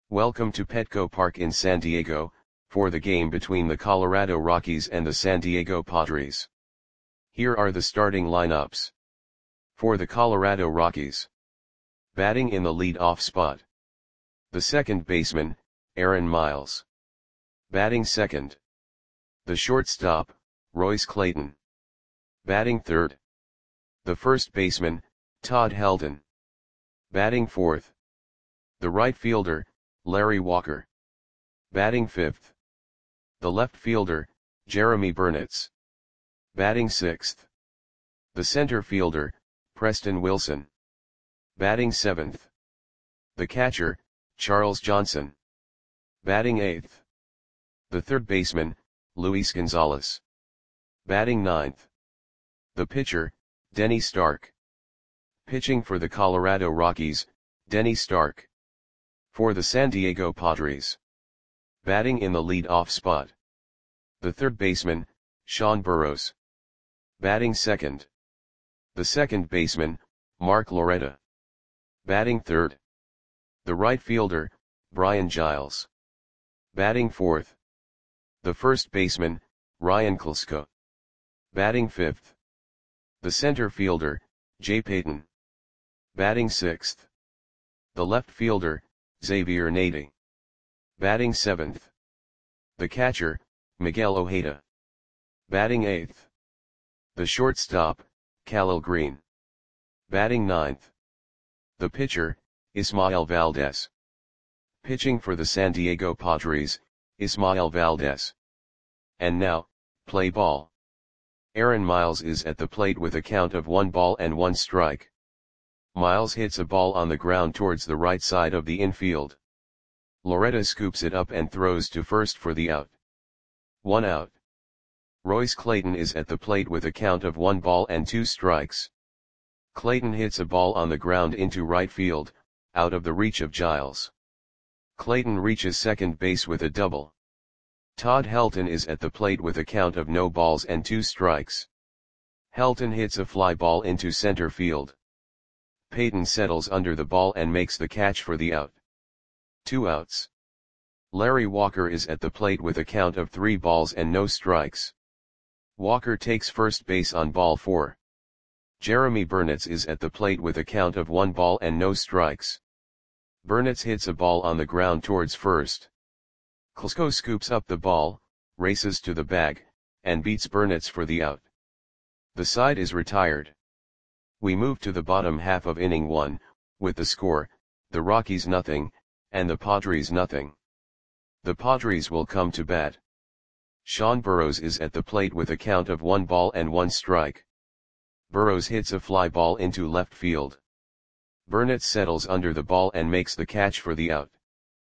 Welcome to Petco Park in San Diego, for the game between the Colorado Rockies and the San Diego Padres. Here are the starting lineups. For the Colorado Rockies. Batting in the lead-off spot. The second baseman, Aaron Miles. Batting second. The shortstop, Royce Clayton. Batting third. The first baseman, Todd Helton. Batting fourth. The right fielder, Larry Walker. Batting fifth. The left fielder, Jeremy Burnitz. Batting sixth. The center fielder, Preston Wilson. Batting seventh. The catcher, Charles Johnson. Batting eighth. The third baseman, Luis Gonzalez. Batting ninth. The pitcher, Denny Stark. Pitching for the Colorado Rockies, Denny Stark. For the San Diego Padres. Batting in the lead-off spot. The third baseman, Sean Burroughs. Batting second. The second baseman, Mark Loretta. Batting third. The right fielder, Brian Giles. Batting fourth. The first baseman, Ryan Klesko. Batting fifth. The center fielder, Jay Payton. Batting sixth. The left fielder, Xavier Nady. Batting seventh. The catcher, Miguel Ojeda. Batting eighth. The shortstop, Khalil Green. Batting ninth. The pitcher, Ismael Valdez. Pitching for the San Diego Padres, Ismael Valdez. And now, play ball. Aaron Miles is at the plate with a count of 1 ball and 1 strike. Miles hits a ball on the ground towards the right side of the infield. Loretta scoops it up and throws to first for the out. 1 out. Royce Clayton is at the plate with a count of 1 ball and 2 strikes. Clayton hits a ball on the ground into right field, out of the reach of Giles. Clayton reaches second base with a double. Todd Helton is at the plate with a count of no balls and 2 strikes. Helton hits a fly ball into center field. Payton settles under the ball and makes the catch for the out. 2 outs. Larry Walker is at the plate with a count of 3 balls and no strikes. Walker takes first base on ball 4. Jeremy Burnitz is at the plate with a count of 1 ball and no strikes. Burnitz hits a ball on the ground towards first. Klesko scoops up the ball, races to the bag, and beats Burnitz for the out. The side is retired. We move to the bottom half of inning 1, with the score, the Rockies nothing, and the Padres nothing. The Padres will come to bat. Sean Burroughs is at the plate with a count of 1 ball and 1 strike. Burroughs hits a fly ball into left field. Burnitz settles under the ball and makes the catch for the out.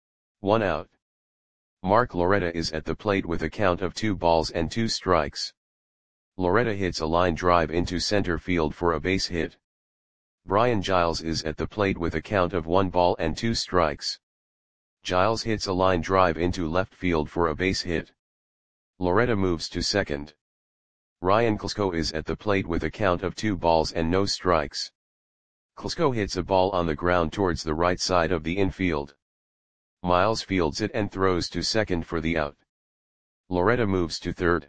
1 out. Mark Loretta is at the plate with a count of 2 balls and 2 strikes. Loretta hits a line drive into center field for a base hit. Brian Giles is at the plate with a count of 1 ball and 2 strikes. Giles hits a line drive into left field for a base hit. Loretta moves to second. Ryan Klesko is at the plate with a count of 2 balls and no strikes. Klesko hits a ball on the ground towards the right side of the infield. Miles fields it and throws to second for the out. Loretta moves to third.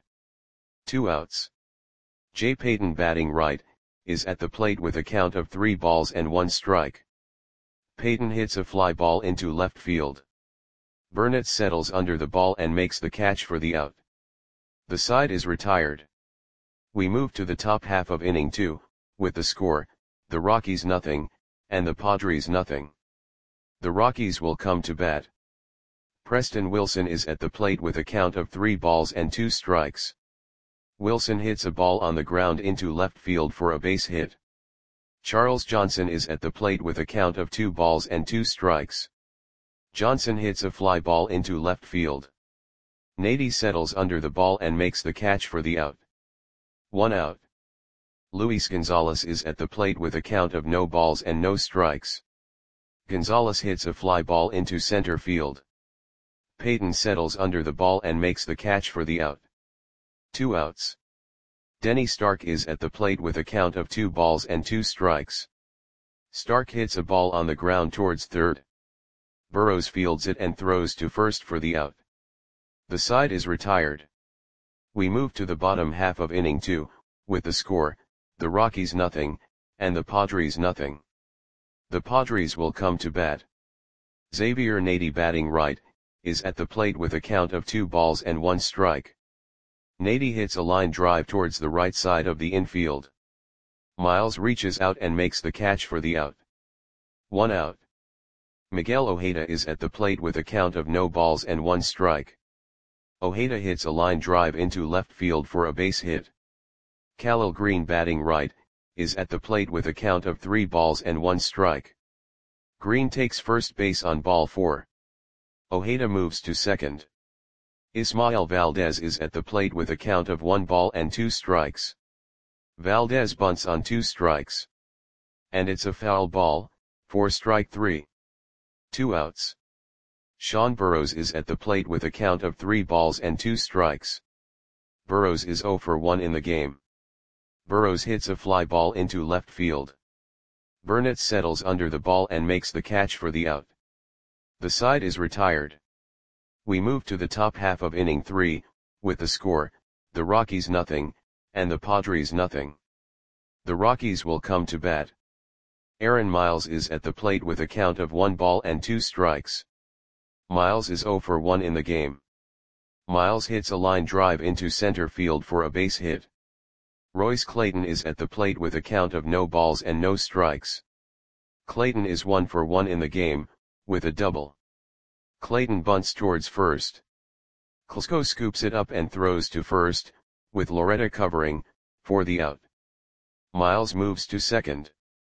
2 outs. Jay Payton, batting right, is at the plate with a count of 3 balls and 1 strike. Payton hits a fly ball into left field. Burnitz settles under the ball and makes the catch for the out. The side is retired. We move to the top half of inning 2, with the score, the Rockies nothing, and the Padres nothing. The Rockies will come to bat. Preston Wilson is at the plate with a count of 3 balls and 2 strikes. Wilson hits a ball on the ground into left field for a base hit. Charles Johnson is at the plate with a count of 2 balls and 2 strikes. Johnson hits a fly ball into left field. Nady settles under the ball and makes the catch for the out. 1 out. Luis Gonzalez is at the plate with a count of no balls and no strikes. Gonzalez hits a fly ball into center field. Payton settles under the ball and makes the catch for the out. 2 outs. Denny Stark is at the plate with a count of 2 balls and 2 strikes. Stark hits a ball on the ground towards third. Burrows fields it and throws to first for the out. The side is retired. We move to the bottom half of inning 2, with the score, the Rockies nothing, and the Padres nothing. The Padres will come to bat. Xavier Nady batting right, is at the plate with a count of 2 balls and 1 strike. Nady hits a line drive towards the right side of the infield. Miles reaches out and makes the catch for the out. 1 out. Miguel Ojeda is at the plate with a count of no balls and 1 strike. Ojeda hits a line drive into left field for a base hit. Khalil Green batting right, is at the plate with a count of 3 balls and 1 strike. Green takes first base on ball 4. Ojeda moves to second. Ismael Valdez is at the plate with a count of 1 ball and 2 strikes. Valdez bunts on 2 strikes. And it's a foul ball, for strike 3. 2 outs. Sean Burrows is at the plate with a count of 3 balls and 2 strikes. Burrows is 0 for 1 in the game. Burrows hits a fly ball into left field. Burnett settles under the ball and makes the catch for the out. The side is retired. We move to the top half of inning 3, with the score, the Rockies nothing, and the Padres nothing. The Rockies will come to bat. Aaron Miles is at the plate with a count of 1 ball and 2 strikes. Miles is 0 for 1 in the game. Miles hits a line drive into center field for a base hit. Royce Clayton is at the plate with a count of no balls and no strikes. Clayton is 1 for 1 in the game, with a double. Clayton bunts towards first. Klsko scoops it up and throws to first, with Loretta covering, for the out. Miles moves to second.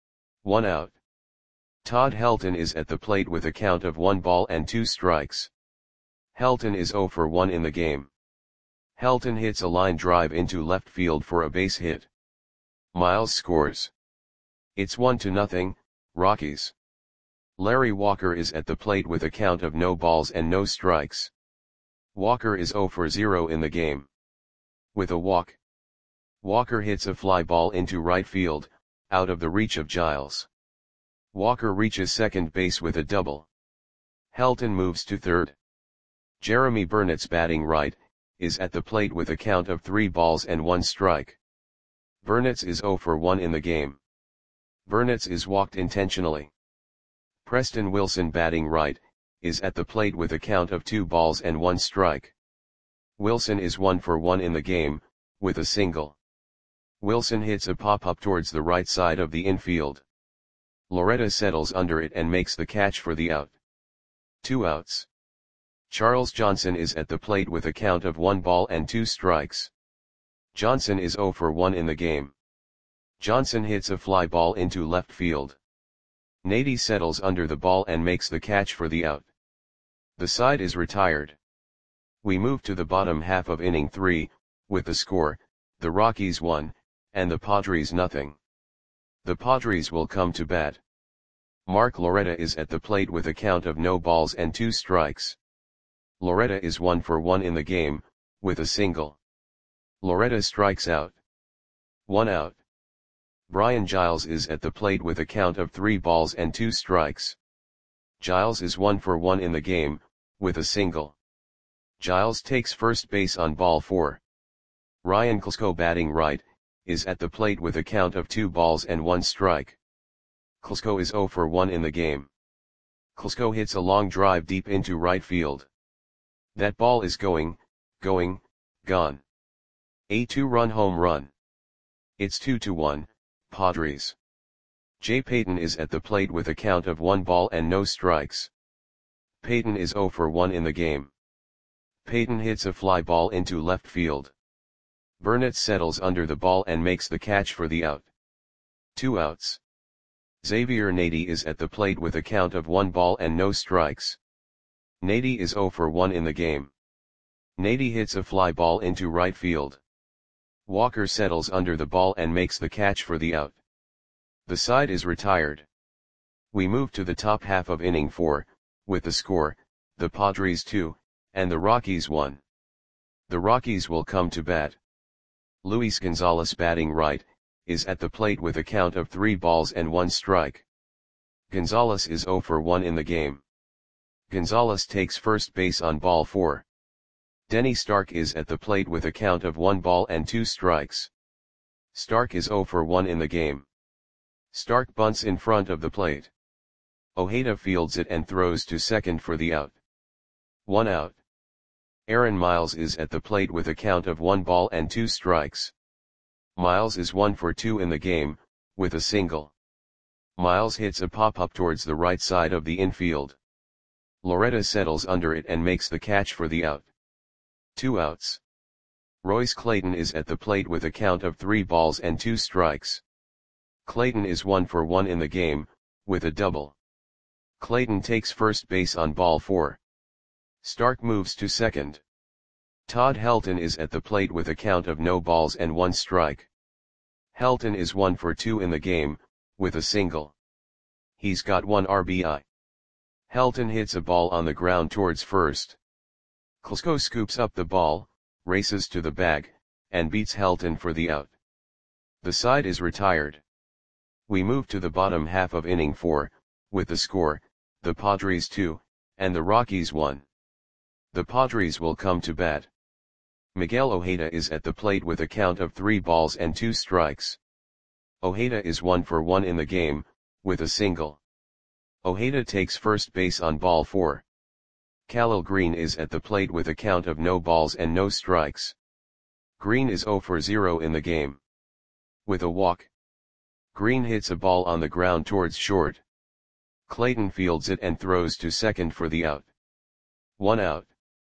1 out. Todd Helton is at the plate with a count of 1 ball and 2 strikes. Helton is 0 for 1 in the game. Helton hits a line drive into left field for a base hit. Miles scores. It's 1-0, Rockies. Larry Walker is at the plate with a count of no balls and no strikes. Walker is 0 for 0 in the game. With a walk. Walker hits a fly ball into right field, out of the reach of Giles. Walker reaches second base with a double. Helton moves to third. Jeremy Burnett's batting right, is at the plate with a count of 3 balls and 1 strike. Burnett's is 0 for 1 in the game. Burnett's is walked intentionally. Preston Wilson batting right, is at the plate with a count of 2 balls and 1 strike. Wilson is 1 for 1 in the game, with a single. Wilson hits a pop-up towards the right side of the infield. Loretta settles under it and makes the catch for the out. 2 outs. Charles Johnson is at the plate with a count of 1 ball and 2 strikes. Johnson is 0 for 1 in the game. Johnson hits a fly ball into left field. Nady settles under the ball and makes the catch for the out. The side is retired. We move to the bottom half of inning 3, with the score, the Rockies 1, and the Padres nothing. The Padres will come to bat. Mark Loretta is at the plate with a count of no balls and 2 strikes. Loretta is 1 for 1 in the game, with a single. Loretta strikes out. 1 out. Brian Giles is at the plate with a count of 3 balls and 2 strikes. Giles is 1 for 1 in the game, with a single. Giles takes first base on ball 4. Ryan Klsko batting right, is at the plate with a count of 2 balls and 1 strike. Klsko is 0 for 1 in the game. Klsko hits a long drive deep into right field. That ball is gone. A 2-run home run. It's 2-1, Padres. Jay Payton is at the plate with a count of 1 ball and no strikes. Payton is 0 for 1 in the game. Payton hits a fly ball into left field. Burnett settles under the ball and makes the catch for the out. 2 outs. Xavier Nady is at the plate with a count of 1 ball and no strikes. Nady is 0 for 1 in the game. Nady hits a fly ball into right field. Walker settles under the ball and makes the catch for the out. The side is retired. We move to the top half of inning 4, with the score, the Padres 2, and the Rockies 1. The Rockies will come to bat. Luis Gonzalez batting right, is at the plate with a count of 3 balls and 1 strike. Gonzalez is 0 for 1 in the game. Gonzalez takes first base on ball 4. Denny Stark is at the plate with a count of 1 ball and 2 strikes. Stark is 0 for 1 in the game. Stark bunts in front of the plate. Ojeda fields it and throws to second for the out. 1 out. Aaron Miles is at the plate with a count of 1 ball and 2 strikes. Miles is 1 for 2 in the game, with a single. Miles hits a pop-up towards the right side of the infield. Loretta settles under it and makes the catch for the out. 2 outs. Royce Clayton is at the plate with a count of 3 balls and 2 strikes. Clayton is 1 for 1 in the game, with a double. Clayton takes first base on ball 4. Stark moves to second. Todd Helton is at the plate with a count of no balls and 1 strike. Helton is 1 for 2 in the game, with a single. He's got 1 RBI. Helton hits a ball on the ground towards first. Klesko scoops up the ball, races to the bag, and beats Helton for the out. The side is retired. We move to the bottom half of inning 4, with the score, the Padres 2, and the Rockies 1. The Padres will come to bat. Miguel Ojeda is at the plate with a count of 3 balls and 2 strikes. Ojeda is 1 for 1 in the game, with a single. Ojeda takes first base on ball 4. Khalil Green is at the plate with a count of no balls and no strikes. Green is 0 for 0 in the game. With a walk. Green hits a ball on the ground towards short. Clayton fields it and throws to second for the out. 1 out.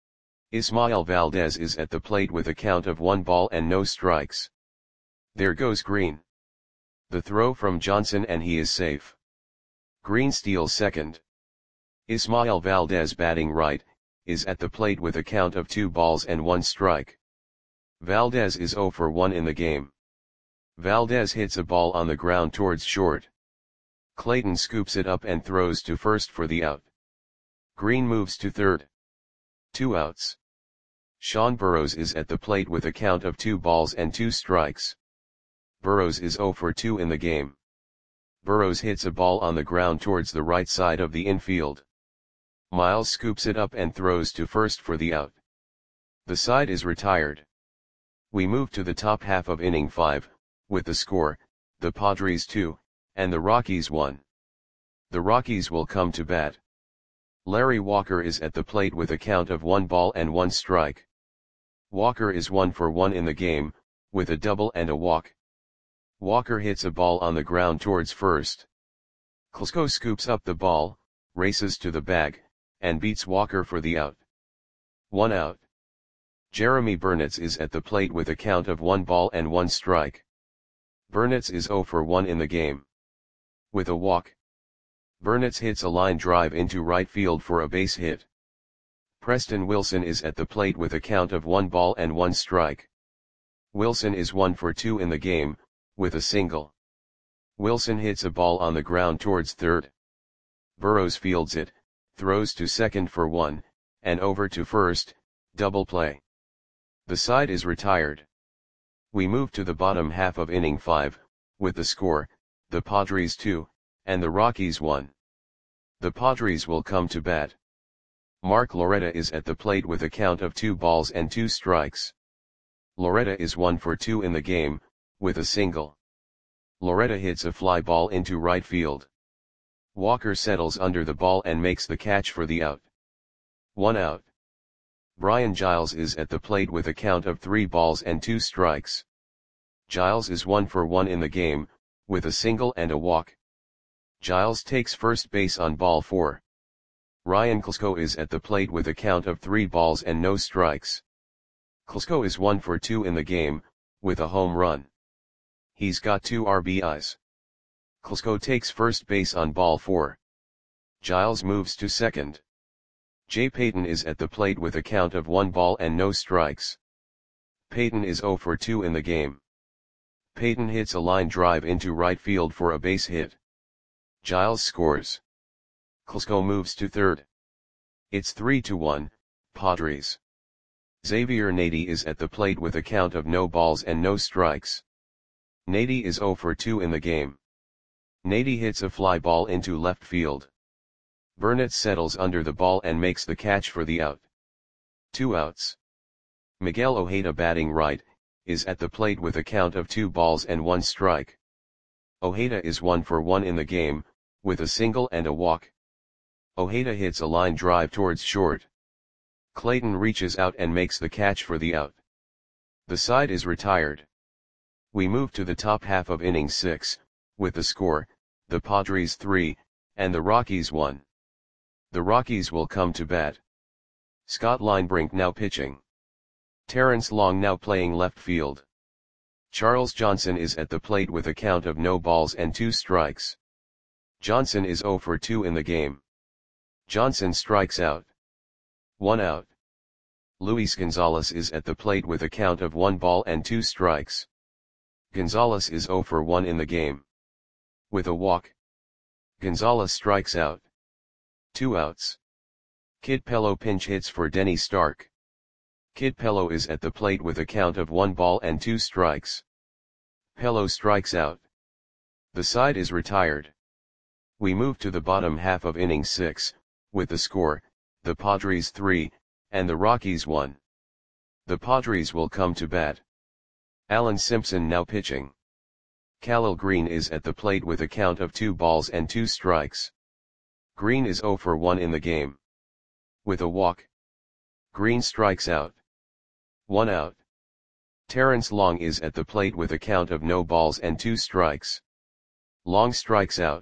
Ismael Valdez is at the plate with a count of 1 ball and no strikes. There goes Green. The throw from Johnson and he is safe. Green steals second. Ismael Valdez, batting right, is at the plate with a count of 2 balls and 1 strike. Valdez is 0 for 1 in the game. Valdez hits a ball on the ground towards short. Clayton scoops it up and throws to first for the out. Green moves to third. 2 outs. Sean Burrows is at the plate with a count of 2 balls and 2 strikes. Burrows is 0 for 2 in the game. Burrows hits a ball on the ground towards the right side of the infield. Miles scoops it up and throws to first for the out. The side is retired. We move to the top half of inning 5, with the score, the Padres 2, and the Rockies 1. The Rockies will come to bat. Larry Walker is at the plate with a count of 1 ball and 1 strike. Walker is 1 for 1 in the game, with a double and a walk. Walker hits a ball on the ground towards first. Klesko scoops up the ball, races to the bag, and beats Walker for the out. 1 out. Jeremy Burnitz is at the plate with a count of 1 ball and 1 strike. Burnitz is 0 for 1 in the game. With a walk. Burnitz hits a line drive into right field for a base hit. Preston Wilson is at the plate with a count of 1 ball and 1 strike. Wilson is 1 for 2 in the game, with a single. Wilson hits a ball on the ground towards third. Burrows fields it, throws to second for 1, and over to first, double play. The side is retired. We move to the bottom half of inning 5, with the score, the Padres 2, and the Rockies 1. The Padres will come to bat. Mark Loretta is at the plate with a count of 2 balls and 2 strikes. Loretta is 1 for 2 in the game, with a single. Loretta hits a fly ball into right field. Walker settles under the ball and makes the catch for the out. 1 out. Brian Giles is at the plate with a count of 3 balls and 2 strikes. Giles is 1 for 1 in the game, with a single and a walk. Giles takes first base on ball 4. Ryan Klesko is at the plate with a count of 3 balls and no strikes. Klesko is 1 for 2 in the game, with a home run. He's got 2 RBIs. Klesko takes first base on ball 4. Giles moves to second. Jay Payton is at the plate with a count of 1 ball and no strikes. Payton is 0 for 2 in the game. Payton hits a line drive into right field for a base hit. Giles scores. Klesko moves to third. It's 3-1, Padres. Xavier Nady is at the plate with a count of no balls and no strikes. Nady is 0 for 2 in the game. Nady hits a fly ball into left field. Burnett settles under the ball and makes the catch for the out. 2 outs. Miguel Ojeda batting right, is at the plate with a count of 2 balls and 1 strike. Ojeda is 1 for 1 in the game, with a single and a walk. Ojeda hits a line drive towards short. Clayton reaches out and makes the catch for the out. The side is retired. We move to the top half of inning 6, with the score, the Padres 3, and the Rockies 1. The Rockies will come to bat. Scott Linebrink now pitching. Terrence Long now playing left field. Charles Johnson is at the plate with a count of no balls and 2 strikes. Johnson is 0 for 2 in the game. Johnson strikes out. 1 out. Luis Gonzalez is at the plate with a count of 1 ball and 2 strikes. Gonzalez is 0 for 1 in the game. With a walk. Gonzalez strikes out. 2 outs. Kid Pello pinch hits for Denny Stark. Kid Pello is at the plate with a count of 1 ball and 2 strikes. Pello strikes out. The side is retired. We move to the bottom half of inning 6, with the score, the Padres 3, and the Rockies 1. The Padres will come to bat. Alan Simpson now pitching. Khalil Green is at the plate with a count of 2 balls and 2 strikes. Green is 0 for 1 in the game. With a walk. Green strikes out. 1 out. Terrence Long is at the plate with a count of no balls and 2 strikes. Long strikes out.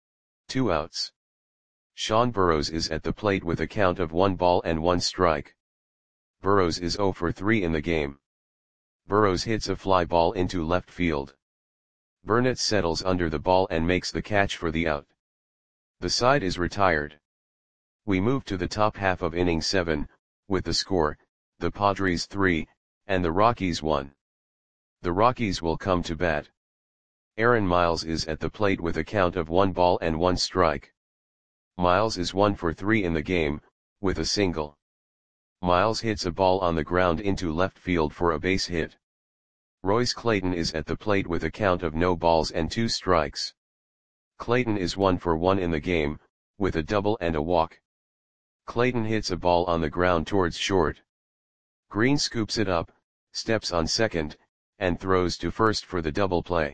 2 outs. Sean Burrows is at the plate with a count of 1 ball and 1 strike. Burrows is 0 for 3 in the game. Burrows hits a fly ball into left field. Burnett settles under the ball and makes the catch for the out. The side is retired. We move to the top half of inning 7, with the score, the Padres 3, and the Rockies 1. The Rockies will come to bat. Aaron Miles is at the plate with a count of 1 ball and 1 strike. Miles is 1 for 3 in the game, with a single. Miles hits a ball on the ground into left field for a base hit. Royce Clayton is at the plate with a count of no balls and 2 strikes. Clayton is 1 for 1 in the game, with a double and a walk. Clayton hits a ball on the ground towards short. Green scoops it up, steps on second, and throws to first for the double play.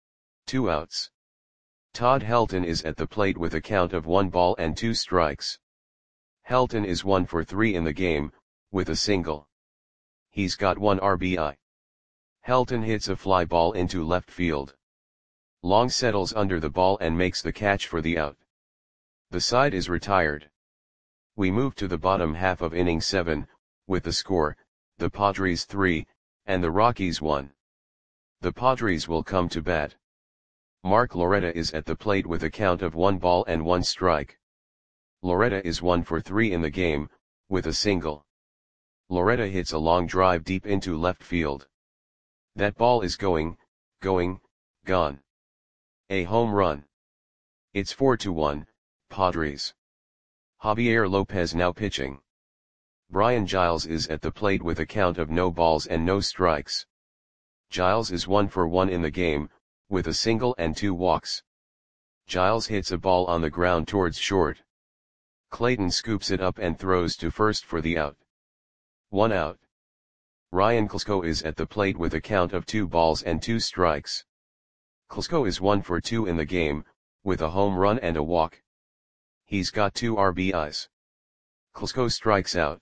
2 outs. Todd Helton is at the plate with a count of 1 ball and 2 strikes. Helton is 1 for 3 in the game, with a single. He's got 1 RBI. Helton hits a fly ball into left field. Long settles under the ball and makes the catch for the out. The side is retired. We move to the bottom half of inning 7, with the score, the Padres 3, and the Rockies 1. The Padres will come to bat. Mark Loretta is at the plate with a count of 1 ball and 1 strike. Loretta is 1 for 3 in the game, with a single. Loretta hits a long drive deep into left field. That ball is going, gone. A home run. It's 4-1, Padres. Javier Lopez now pitching. Brian Giles is at the plate with a count of no balls and no strikes. Giles is 1 for 1 in the game, with a single and 2 walks. Giles hits a ball on the ground towards short. Clayton scoops it up and throws to first for the out. 1 out. Ryan Klesko is at the plate with a count of 2 balls and 2 strikes. Klesko is 1 for 2 in the game, with a home run and a walk. He's got 2 RBIs. Klesko strikes out.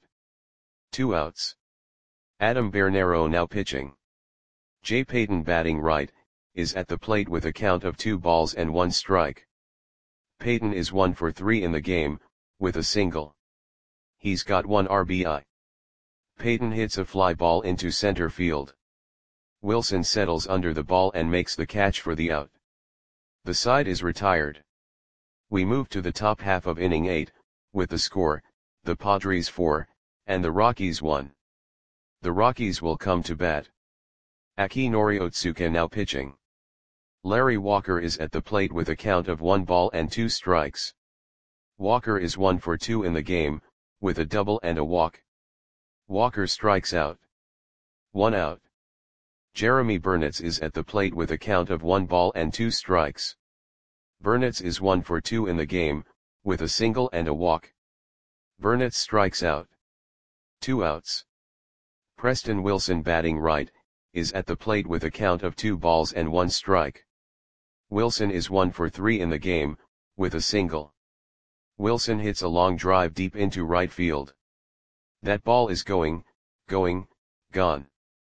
2 outs. Adam Bernero now pitching. Jay Payton batting right, is at the plate with a count of 2 balls and 1 strike. Payton is 1 for 3 in the game, with a single. He's got 1 RBI. Payton hits a fly ball into center field. Wilson settles under the ball and makes the catch for the out. The side is retired. We move to the top half of inning 8, with the score, the Padres 4, and the Rockies 1. The Rockies will come to bat. Akinori Otsuka now pitching. Larry Walker is at the plate with a count of 1 ball and 2 strikes. Walker is 1 for 2 in the game, with a double and a walk. Walker strikes out. 1 out. Jeremy Burnitz is at the plate with a count of 1 ball and 2 strikes. Burnitz is 1 for 2 in the game, with a single and a walk. Burnett strikes out. 2 outs. Preston Wilson, batting right, is at the plate with a count of 2 balls and 1 strike. Wilson is 1 for 3 in the game, with a single. Wilson hits a long drive deep into right field. That ball is going, gone.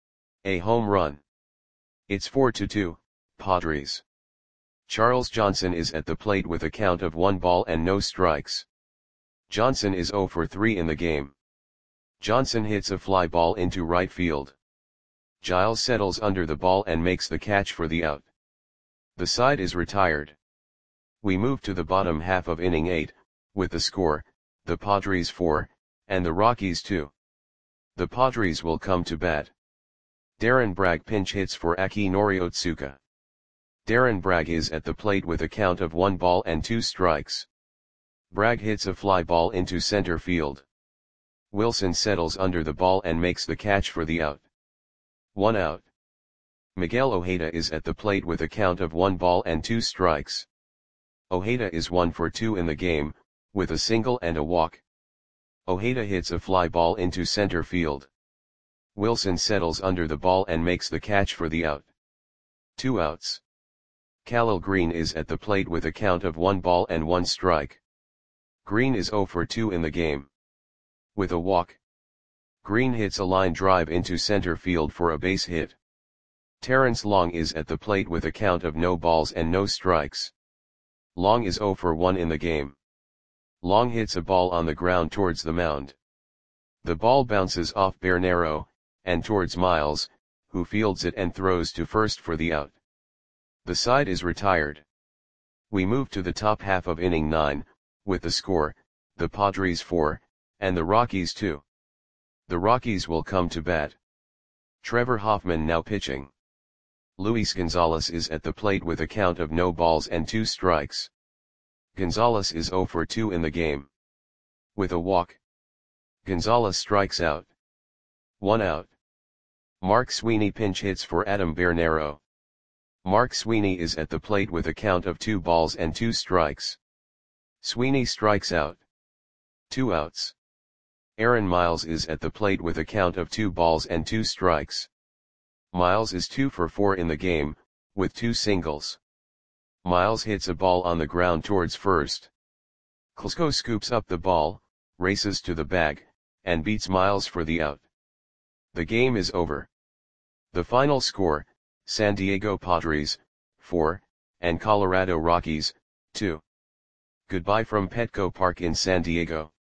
A home run. It's 4-2, Padres. Charles Johnson is at the plate with a count of 1 ball and no strikes. Johnson is 0 for 3 in the game. Johnson hits a fly ball into right field. Giles settles under the ball and makes the catch for the out. The side is retired. We move to the bottom half of inning 8, with the score, the Padres 4, and the Rockies 2. The Padres will come to bat. Darren Bragg pinch hits for Akinori Otsuka. Darren Bragg is at the plate with a count of 1 ball and 2 strikes. Bragg hits a fly ball into center field. Wilson settles under the ball and makes the catch for the out. 1 out. Miguel Ojeda is at the plate with a count of 1 ball and 2 strikes. Ojeda is 1 for 2 in the game, with a single and a walk. Ojeda hits a fly ball into center field. Wilson settles under the ball and makes the catch for the out. 2 outs. Khalil Green is at the plate with a count of 1 ball and 1 strike. Green is 0 for 2 in the game. With a walk. Green hits a line drive into center field for a base hit. Terrence Long is at the plate with a count of no balls and no strikes. Long is 0 for 1 in the game. Long hits a ball on the ground towards the mound. The ball bounces off Bernero, and towards Miles, who fields it and throws to first for the out. The side is retired. We move to the top half of inning 9, with the score, the Padres 4, and the Rockies 2. The Rockies will come to bat. Trevor Hoffman now pitching. Luis Gonzalez is at the plate with a count of no balls and 2 strikes. Gonzalez is 0 for 2 in the game. With a walk. Gonzalez strikes out. 1 out. Mark Sweeney pinch hits for Adam Bernero. Mark Sweeney is at the plate with a count of 2 balls and 2 strikes. Sweeney strikes out. 2 outs. Aaron Miles is at the plate with a count of 2 balls and 2 strikes. Miles is 2 for 4 in the game, with 2 singles. Miles hits a ball on the ground towards first. Klesko scoops up the ball, races to the bag, and beats Miles for the out. The game is over. The final score, San Diego Padres, 4, and Colorado Rockies, 2. Goodbye from Petco Park in San Diego.